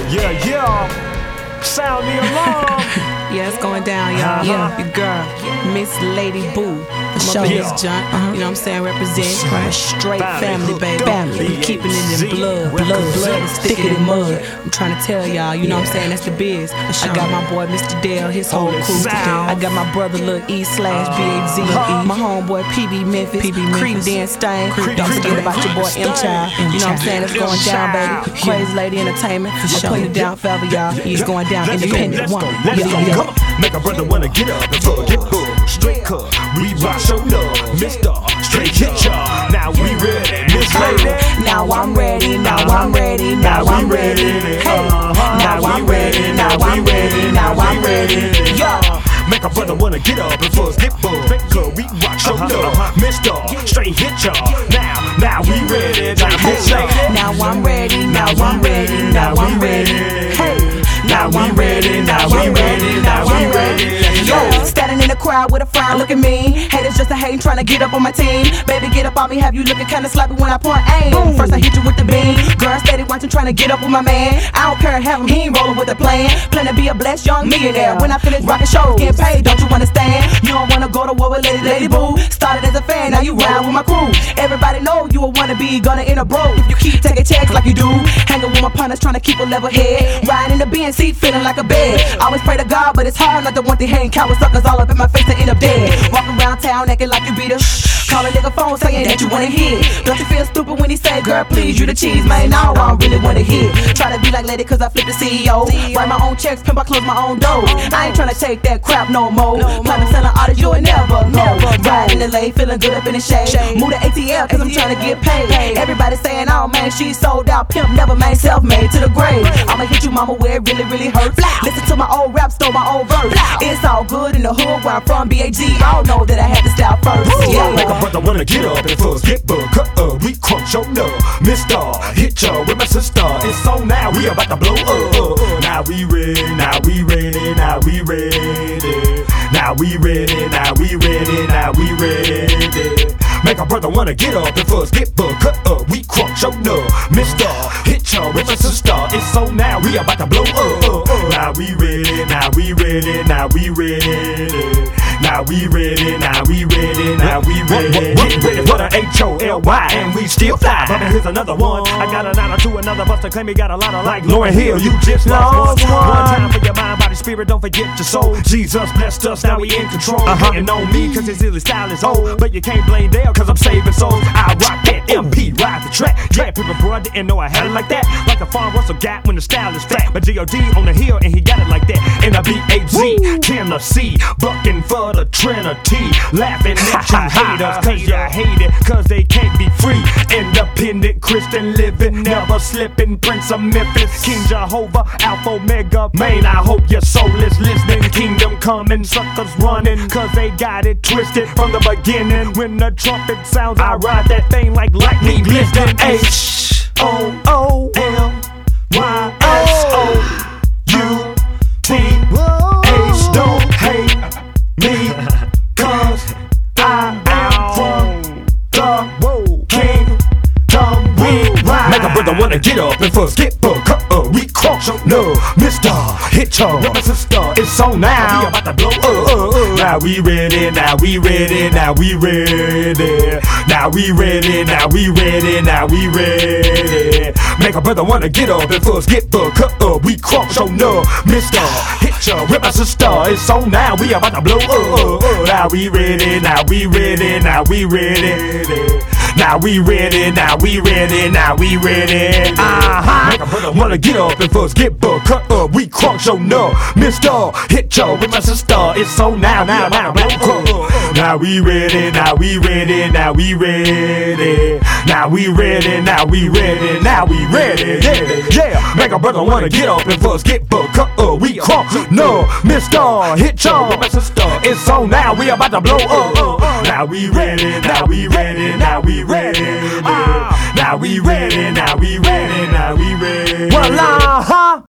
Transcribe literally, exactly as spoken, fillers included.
Yeah, yeah. Sound the alarm. Yeah, it's going down, y'all. Uh-huh. Yeah, your girl, Miss Lady Boo. Show Miss yeah. Junk, uh-huh. You know what I'm saying? Represent right. Straight family, Family, baby. family. We keeping it in blood, blood, blood, and stick it in mud. I'm trying to tell y'all, you know what I'm saying? That's the biz. I got my boy, Mister Dale, his whole Holy crew. sound. I got my brother, Lil E slash B A Z. My homeboy, P B Memphis, P B Creed Dan Stain. Don't forget about your boy M Child. You know what I'm saying? It's going down, baby. Crazy Lady Entertainment. I'm putting it down forever, y'all. It's going down. Independent woman. Let's Yeah, go, yeah. come on. Make a brother wanna get up and fuck, get booked. Straight cut, we rock, show love. Mister Straight hit y'all. Now we ready, Miss Lady. Now I'm ready, now I'm ready, now I'm ready. Hey, now I'm ready, now I'm ready, now I'm ready. Yo. Make a brother wanna get up and fuck, get booked. Straight cut, we rock, show love. Mister Straight hit y'all. Now, now we ready, now Miss Lady. Now I'm ready, now I'm ready, now I'm ready. Hey, Now we ready, now we ready, now we ready. yo, standing in the crowd with a frown, look at me. Haters just a hating, trying to get up on my team. Baby, get up on me, have you looking kinda sloppy when I point aim. Boom. First I hit you with the beam. Girl, steady watching, trying to get up with my man. I don't care, have him, he ain't rolling with a plan. Plan to be a blessed young millionaire. When I finish rocking shows, getting paid, don't you understand? You don't wanna go to war with Lady Lady Boo. Started as a fan, now you ride with my crew. Everybody know you a wannabe, gonna end up broke. If you keep taking checks like you do. Hanging with my partners, trying to keep a level head. Riding in the Benz seat, feeling like a bed. Always pray to God, but it's hard not to want to hang coward suckers all up in my face to end up dead. Walking around town acting like you beat us. Call a nigga phone saying that you wanna hit. Don't you feel stupid when he say, girl, please, you the cheese, man? No, I don't really wanna hit. Try to be like Lady cause I flip the C E O. Write my own checks, pimp, I close my own doors. I ain't tryna take that crap no more. Plan to sell an artist, you will never know. Riding in the lane, feeling good up in the shade. Move to A T L cause I'm tryna get paid. Everybody saying, oh man, she sold out. Pimp never made, self-made to the grave. I'ma hit you, mama, where it really, really hurts. Listen to my old rap, stole my old verse. It's all good in the hood where I'm from, B A G. All know that I had to style first. Yeah, make a brother wanna get up and fuss, get booked. Cut up, we crunk your love. Mister hit y'all with my sister. It's on now, we about to blow up. Now we ready, now we ready, now we ready. Now we ready, now we ready, now we ready. Make a brother wanna get up and fuss, get booked. Cut up, we crunk your love. Mister hit y'all with my sister. It's on now, we about to blow up. Now we ready, now we ready, now we ready. Now we ready, now we ready, now we ready. Get ready for the H O L Y, and we still fly. But here's another one. I got a nine or two, another buster claim he got a lot of like Lauryn Hill. You just lost one. One time for your mind, body, spirit, don't forget your soul. Jesus blessed us, now we in control. Uh-huh. Hitting on me, cause his silly style is old. But you can't blame Dale, cause I'm saving souls. I rock that M P, ride the track. Yeah, people bro, didn't know I had it like that. Like a farm Russell got when the style is fat. But G O D on the hill, and he got it like that. And I B A Z, Tennessee, bucking for the Trinity, laughing at you haters, cause you hate it, cause they can't be free. Independent Christian living, never slipping. Prince of Memphis, King Jehovah, Alpha Omega, man, I hope your soul is listening. Kingdom coming, suckers running, cause they got it twisted from the beginning. When the trumpet sounds, I ride that thing like lightning glistening. H O O L Y S O U T H, don't hate me, cause I am from the kingdom. We ride. Make a brother wanna get up and fuss, get booked. Cut up, we crunk your love. Mister hit y'all with my sister. It's on now. We about to blow up. Uh, uh, now we ready, now we ready, now we ready. Now we ready, now we ready, now we ready. Make a brother wanna get up and fuss, get booked. Cut up, we crunk your love. Mister hit y'all with my sister. It's on now. We about to blow up. Uh, uh, now we ready, now we ready, now we ready. Now we ready, now we ready, now we ready. Uh-huh. Make a brother wanna get up and fuss, get booked. Cut up, we crunk your nub. Mister hit y'all with my sister. It's on now, now, now, now. Now we ready, now we ready, now we ready. Now we ready, now we ready, now we ready. Yeah, yeah. Make a brother wanna get up and fuss, get booked. Cut up, we crunk no. Mister hit y'all with my sister. It's on now, we about to blow up. Now we ready, now we ready, now we ready. Now we ready, now we ready, now we ready. Well, uh-huh.